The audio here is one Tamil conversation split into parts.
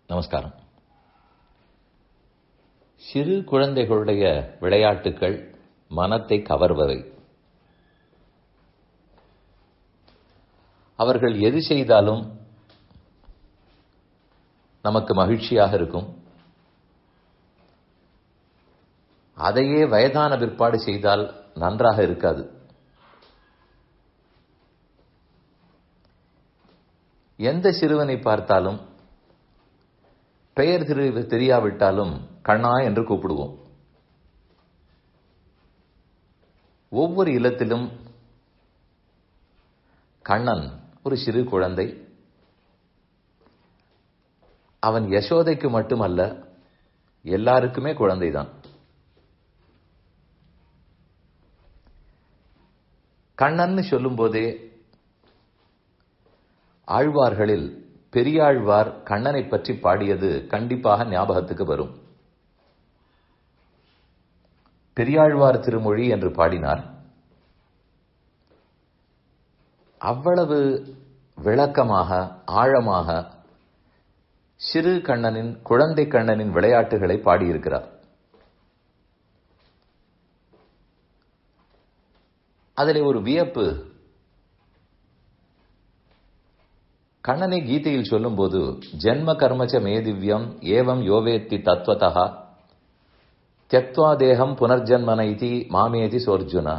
நமஸ்காரம். சிறு குழந்தைகளுடைய விளையாட்டுக்கள் மனத்தை கவர்பவை. அவர்கள் எது செய்தாலும் நமக்கு மகிழ்ச்சியாக இருக்கும். அதையே வயதான பிற்பாடு செய்தால் நன்றாக இருக்காது. எந்த சிறுவனை பார்த்தாலும் பெயர் தெரியாவிட்டாலும் கண்ணா என்று கூப்பிடுவோம். ஒவ்வொரு இல்லத்திலும் கண்ணன் ஒரு சிறு குழந்தை. அவன் யசோதைக்கு மட்டுமல்ல, எல்லாருக்குமே குழந்தைதான். கண்ணன் சொல்லும் போதே ஆழ்வார்களில் பெரியாழ்வார் கண்ணனை பற்றி பாடியது கண்டிப்பாக ஞாபகத்துக்கு வரும். பெரியாழ்வார் திருமொழி என்று பாடினார். அவ்வளவு விளக்கமாக ஆழமாக சிறு கண்ணனின் குழந்தை கண்ணனின் விளையாட்டுகளை பாடியிருக்கிறார். அதிலே ஒரு வியப்பு, கண்ணனை கீதையில் சொல்லும் போது ஜென்ம கர்மச்ச மே திவ்யம் ஏவம் யோவேத்தி தத்வதா த்யக்த்வா தேகம் புனர்ஜன்மனைதி மாமேதி சோர்ஜுனா.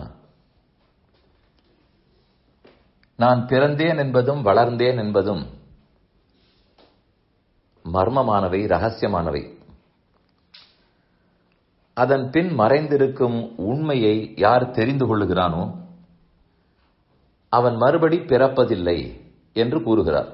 நான் பிறந்தேன் என்பதும் வளர்ந்தேன் என்பதும் மர்மமானவை, ரகசியமானவை. அதன் பின் மறைந்திருக்கும் உண்மையை யார் தெரிந்து கொள்ளுகிறானோ அவன் மறுபடி பிறப்பதில்லை என்று கூறுகிறார்.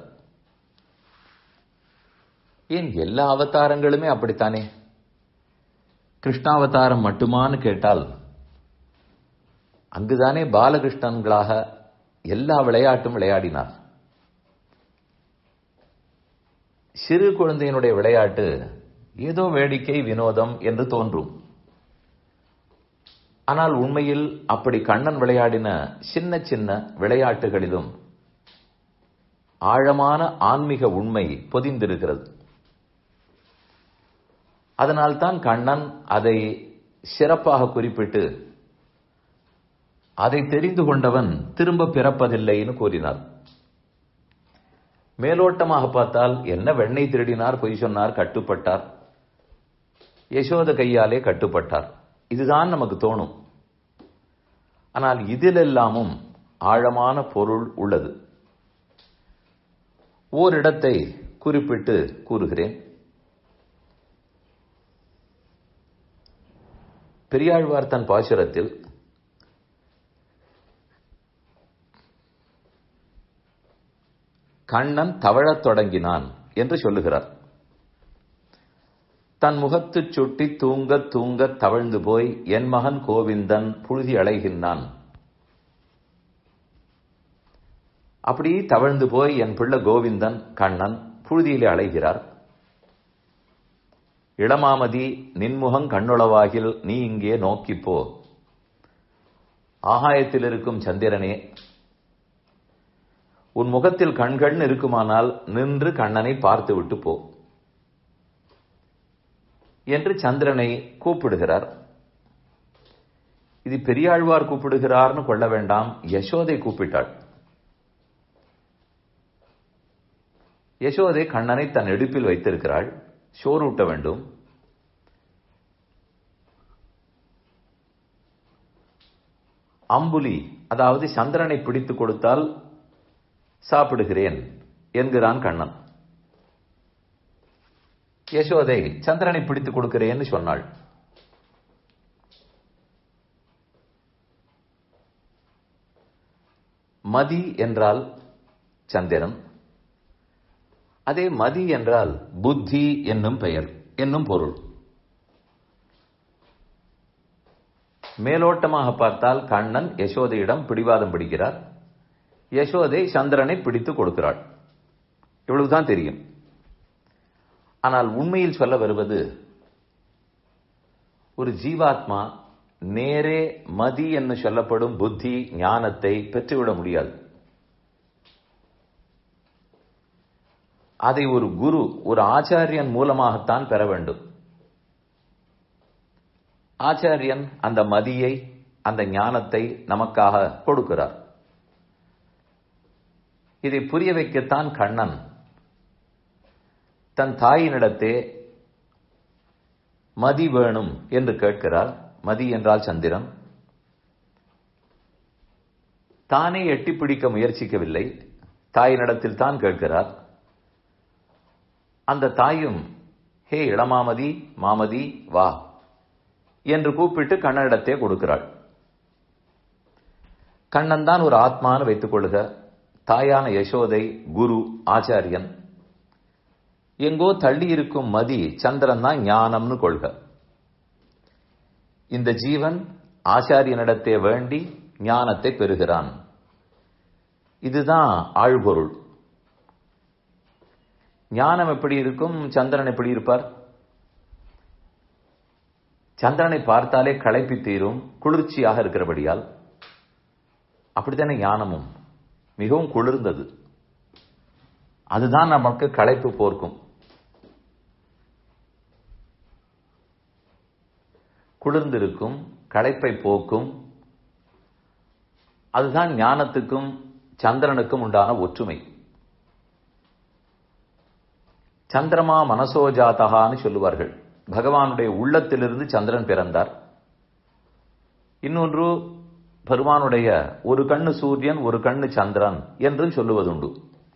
ஏன் எல்லா அவதாரங்களுமே அப்படித்தானே? கிருஷ்ணாவதாரம் மட்டுமான்னு கேட்டால் அங்குதானே பாலகிருஷ்ணன்களாக எல்லா விளையாட்டும் விளையாடினார். சிறு குழந்தையினுடைய விளையாட்டு ஏதோ வேடிக்கை வினோதம் என்று தோன்றும். ஆனால் உண்மையில் அப்படி கண்ணன் விளையாடின சின்ன சின்ன விளையாட்டுகளிலும் ஆழமான ஆன்மீக உண்மை பொதிந்திருக்கிறது. அதனால்தான் கண்ணன் அதை சிறப்பாக குறிப்பிட்டு அதை தெரிந்து கொண்டவன் திரும்ப பிறப்பதில்லைன்னு கூறினார். மேலோட்டமாக பார்த்தால் என்ன வெண்ணெய் திருடினார், பொய் சொன்னார், கட்டுப்பட்டார், யசோத கையாலே கட்டுப்பட்டார், இதுதான் நமக்கு தோணும். ஆனால் இதிலெல்லாமும் ஆழமான பொருள் உள்ளது. ஓரிடத்தை குறிப்பிட்டு கூறுகிறேன். பெரியாழ்வார் தன் பாசுரத்தில் கண்ணன் தவழத் தொடங்கினான் என்று சொல்லுகிறார். தன் முகத்துச் சுட்டி தூங்கத் தூங்கத் தவழ்ந்து போய் என் மகன் கோவிந்தன் புழுதி அலைகின்றான். அப்படி தவழ்ந்து போய் என் பிள்ளை கோவிந்தன் கண்ணன் புழுதியிலே அலைகிறார். இளமாமதி நின்முகங் கண்ணுளவாகில் நீ இங்கே நோக்கிப்போ. ஆகாயத்தில் இருக்கும் சந்திரனே, உன் முகத்தில் கண்கள் இருக்குமானால் நின்று கண்ணனை பார்த்து விட்டு போ என்று சந்திரனை கூப்பிடுகிறார். இது பெரியாழ்வார் கூப்பிடுகிறார்னு கொள்ள வேண்டாம், யசோதை கூப்பிட்டாள். யசோதை கண்ணனை தன் இடுப்பில் வைத்திருக்கிறாள். சோறூட்ட வேண்டும். அம்புலி, அதாவது சந்திரனை பிடித்துக் கொடுத்தால் சாப்பிடுகிறேன் என்கிறான் கண்ணன். யசோதை சந்திரனை பிடித்துக் கொடுக்கிறேன்னு சொன்னாள். மதி என்றால் சந்திரன், அதே மதி என்றால் புத்தி என்னும் பெயர் என்னும் பொருள். மேலோட்டமாக பார்த்தால் கண்ணன் யசோதையிடம் பிடிவாதம் பிடிக்கிறார். யசோதை சந்திரனை பிடித்துக் கொடுக்கிறாள். இவ்வளவுதான் தெரியும். ஆனால் உண்மையில் சொல்ல வருவது, ஒரு ஜீவாத்மா நேரே மதி என்று சொல்லப்படும் புத்தி ஞானத்தை பெற்றுவிட முடியாது. அதை ஒரு குரு, ஒரு ஆச்சாரியன் மூலமாகத்தான் பெற வேண்டும். ஆச்சாரியன் அந்த மதியை, அந்த ஞானத்தை நமக்காக கொடுக்கிறார். இதை புரிய வைக்கத்தான் கண்ணன் தன் தாயினிடத்தே மதி வேணும் என்று கேட்கிறார். மதி என்றால் சந்திரன். தானே எட்டி பிடிக்க முயற்சிக்கவில்லை, தாயினிடத்தில் தான் கேட்கிறார். அந்த தாயும், ஹே இளமாமதி, மாமதி வா என்று கூப்பிட்டு கண்ணனிடத்தே கொடுக்கிறாள். கண்ணன் தான் ஒரு ஆத்மான்னு வைத்துக் கொள்ளுக. தாயான யசோதை குரு, ஆச்சாரியன். எங்கோ தள்ளி இருக்கும் மதி, சந்திரன் தான் ஞானம்னு கொள்க. இந்த ஜீவன் ஆச்சாரியனிடத்தே வேண்டி ஞானத்தை பெறுகிறான். இதுதான் ஆழ்பொருள். ஞானம் எப்படி இருக்கும், சந்திரன் எப்படி இருப்பார்? சந்திரனை பார்த்தாலே களைப்பி தீரும், குளிர்ச்சியாக இருக்கிறபடியால். அப்படித்தானே ஞானமும் மிகவும் குளிர்ந்தது. அதுதான் நமக்கு களைப்பு போர்க்கும். குளிர்ந்திருக்கும், களைப்பை போக்கும். அதுதான் ஞானத்துக்கும் சந்திரனுக்கும் உண்டான ஒற்றுமை. சந்திரமா மனசோஜாதகான்னு சொல்லுவார்கள். பகவானுடைய உள்ளத்திலிருந்து சந்திரன் பிறந்தார். இன்னொன்று, பெருமானுடைய ஒரு கண்ணு சூரியன், ஒரு கண்ணு சந்திரன் என்று சொல்லுவதுண்டு.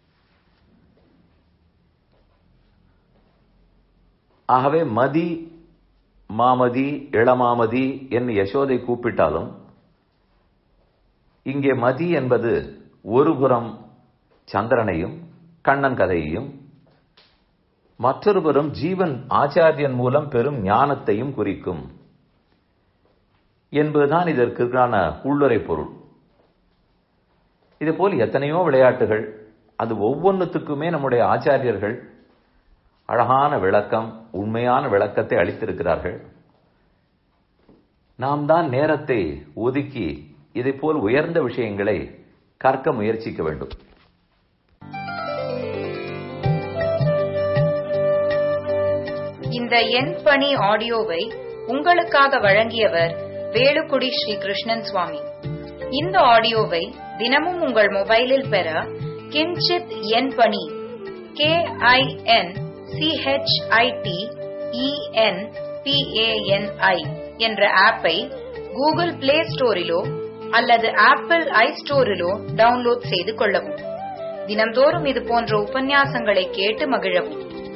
ஆகவே மதி, மாமதி, இளமாமதி என்று யசோதை கூப்பிட்டாலும் இங்கே மதி என்பது ஒரு புறம் சந்திரனையும் கண்ணன் கதையையும், மற்றொரு புறம் ஜீவன் ஆச்சாரியன் மூலம் பெறும் ஞானத்தையும் குறிக்கும் என்பதுதான் இதற்கான உள்ளுரை பொருள். இதுபோல் எத்தனையோ விளையாட்டுகள், அது ஒவ்வொன்றுத்துக்குமே நம்முடைய ஆச்சாரியர்கள் அழகான விளக்கம், உண்மையான விளக்கத்தை அளித்திருக்கிறார்கள். நாம் தான் நேரத்தை ஒதுக்கி இதைப்போல் உயர்ந்த விஷயங்களை கற்க முயற்சிக்க வேண்டும். இந்த என் பணி ஆடியோவை உங்களுக்காக வழங்கியவர் வேலுக்குடி ஸ்ரீ கிருஷ்ணன் சுவாமி. இந்த ஆடியோவை தினமும் உங்கள் மொபைலில் பெற கிஞ்சித் என் பணி KINCHITENPANI என்ற ஆப்பை கூகுள் பிளே ஸ்டோரிலோ அல்லது ஆப்பிள் ஐஸ்டோரிலோ டவுன்லோட் செய்து கொள்ளவும். தினம்தோறும் இது போன்ற உபன்யாசங்களை கேட்டு மகிழவும்.